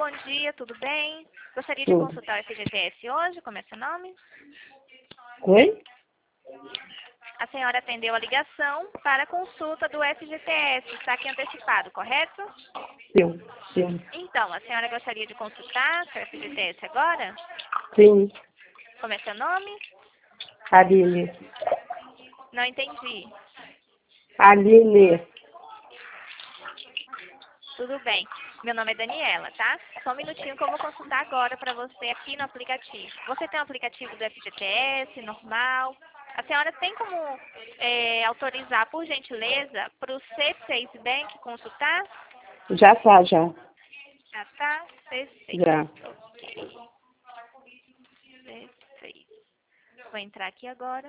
bom dia, tudo bem? Gostaria de Tudo. consultar o FGTS hoje, como é seu nome? Oi? A senhora atendeu a ligação para a consulta do FGTS, está aqui antecipado, correto? Sim. Então, a senhora gostaria de consultar seu FGTS agora? Sim. Como é seu nome? Aline. Não entendi. Aline. Tudo bem. Meu nome é Daniela, tá? Só um minutinho que eu vou consultar agora para você aqui no aplicativo. Você tem o aplicativo do FGTS, normal? A senhora tem como autorizar, por gentileza, para o C6 Bank consultar? Já tá, já. Já tá? C6. Já. Ok. C6. Vou entrar aqui agora.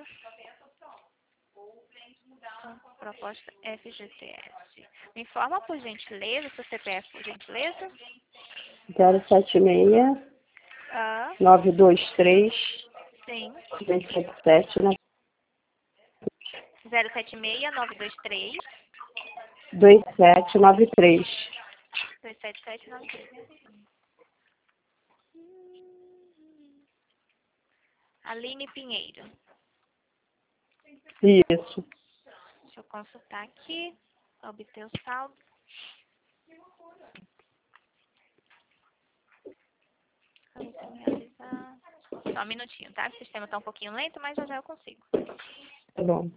Proposta FGTS. Me informa, por gentileza, seu CPF, por gentileza? 076 Ah, 923 sim. 277 076-923 2793. 27793. Aline Pinheiro. Isso. Deixa eu consultar aqui. Obter o saldo. Realizar. Só um minutinho, tá? O sistema está um pouquinho lento, mas já eu consigo. Tá bom.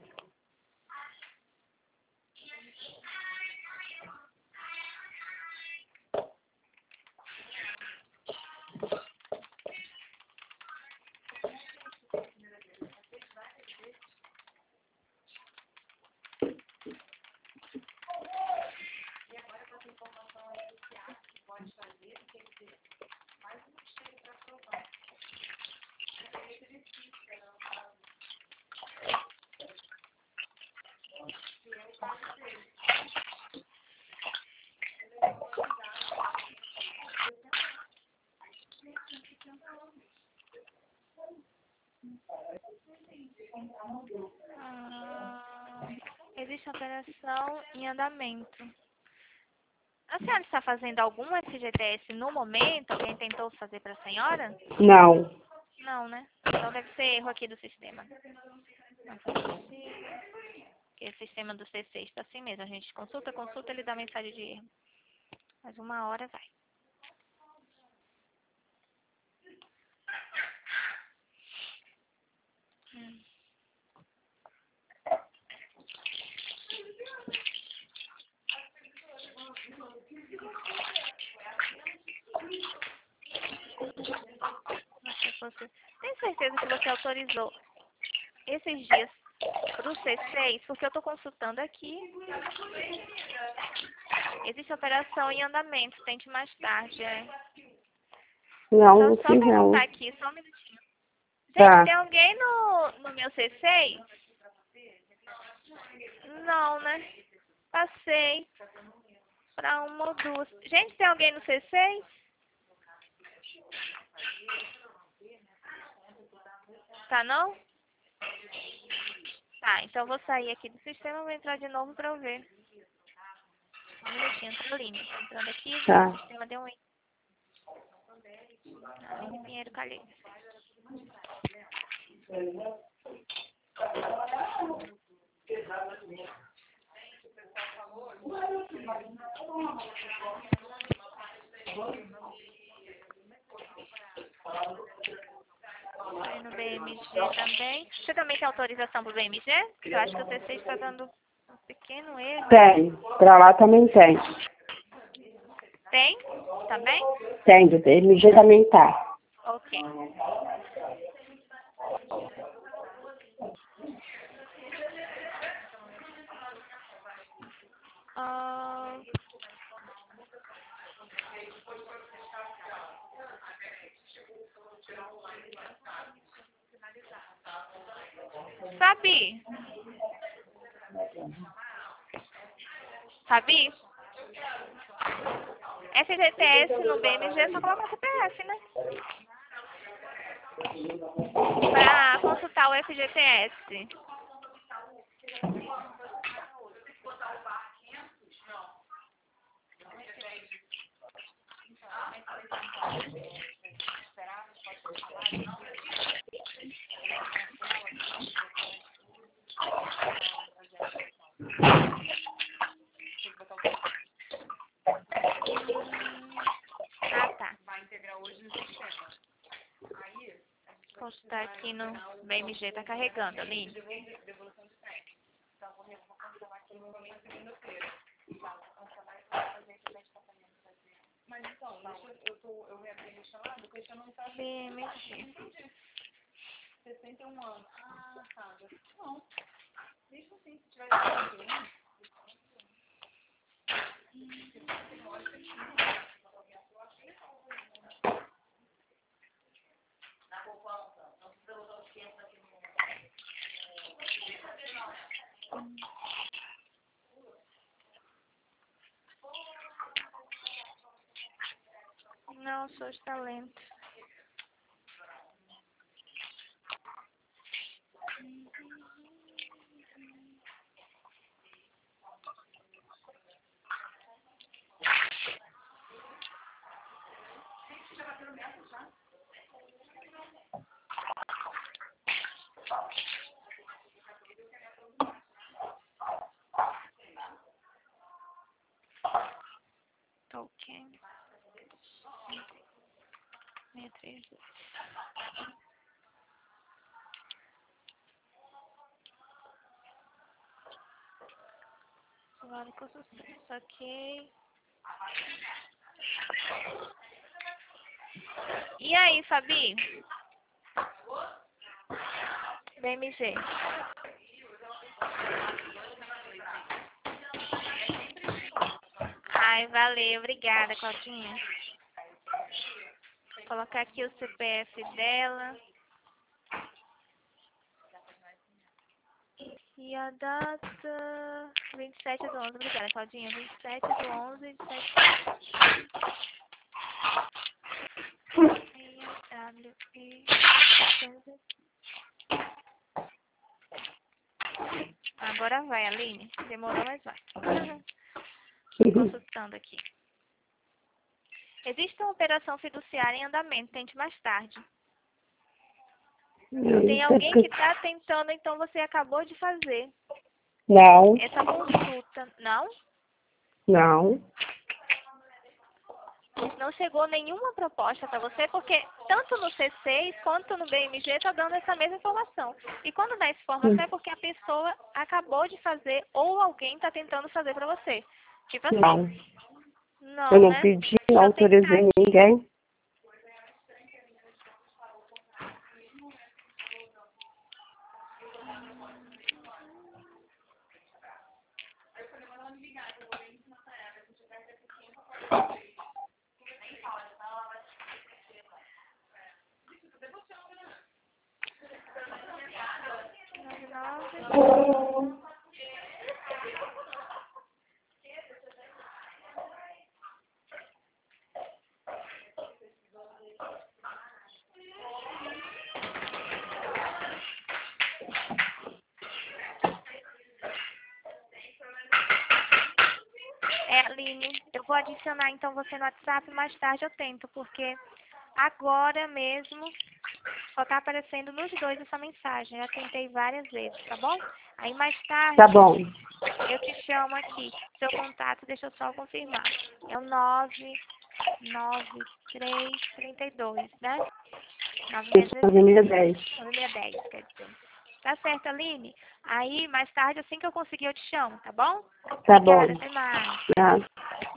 Existe operação em andamento. A senhora está fazendo algum FGTS no momento? Alguém tentou fazer para a senhora? Não. Não, né? Então deve ser erro aqui do sistema. Não foi possível. Porque o sistema do C6 está assim mesmo. A gente consulta, ele dá mensagem de erro. Mas uma hora vai. Tem certeza que você autorizou esses dias para o C6? Porque eu estou consultando aqui. Existe operação em andamento. Tente mais tarde. Não, Só fiz não. perguntar aqui, só um minutinho. Gente, Tá. tem alguém no meu C6? Não, né? Passei para uma ou duas. Gente, tem alguém no C6? Tá, não? Tá, então eu vou sair aqui do sistema e vou entrar de novo para eu ver. Um minutinho, tá, Aline? Tô entrando aqui, Tá. o sistema deu um... Aline Pinheiro Calheiros. Foi no BMG também. Você também tem autorização pro BMG? Eu acho que o TC está dando um pequeno erro. Tem. Pra lá também tem. Tem? Também? Tem, do TMG também tá. Ok. Ah, Fabi? Fabi? FGTS no BMG é só colocar o CPF, né? Para consultar o FGTS. Ah, tá. Consultar aqui no BMG, tá carregando, Aline. BMG. 61 anos. Ah, tá. Não. Mesmo assim, se tivesse 61. Não, sou de talento. Token. 632. Agora com sucesso, ok. E aí, Fabi? BMG. Ai, valeu. Obrigada, Claudinha. Vou colocar aqui o CPF dela. E a data... 27/11. Obrigada, Claudinha. 27/11 de 7. Agora vai, Aline. Demorou, mas vai. Consultando aqui. Existe uma operação fiduciária em andamento. Tente mais tarde. Tem alguém que está tentando, então você acabou de fazer. Não, Essa consulta. Não? não. Não chegou nenhuma proposta para você, porque tanto no C6 quanto no BMG está dando essa mesma informação. E quando dá essa informação é porque a pessoa acabou de fazer ou alguém está tentando fazer para você. Tipo assim. Não. Não, Eu não né? pedi, Deixa não eu tentar autorizei aqui. ninguém. Aline, eu vou adicionar então você no WhatsApp, mais tarde eu tento, porque agora mesmo só tá aparecendo nos dois essa mensagem. Eu tentei várias vezes, tá bom? Aí mais tarde Tá bom. eu te chamo aqui. Seu contato, deixa eu só confirmar. É o 99332, né? 9.10. 9610, quer dizer. Tá certo, Aline? Aí, mais tarde, assim que eu conseguir, eu te chamo, tá bom? Tá bom. Obrigada, até mais. Tá.